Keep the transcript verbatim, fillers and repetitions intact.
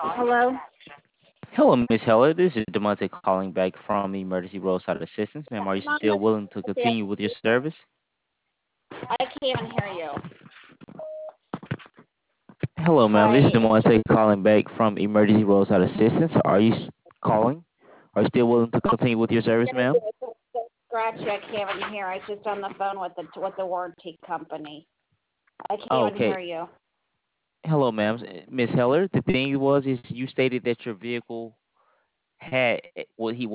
Hello? Hello, Miss Heller. This is Demonte calling back from Emergency Roadside Assistance. Ma'am, are you Mom, still willing to continue with your service? I can't even hear you. Hello, ma'am. This is Hi. Demonte calling back from Emergency Roadside Assistance. Are you s- calling? Are you still willing to continue with your service, ma'am? Scratchy, I can't even hear. I was just on the phone with the with the warranty company. I can't Oh, even okay. hear you. Hello, ma'am. Miss Heller, the thing was is you stated that your vehicle had, well, he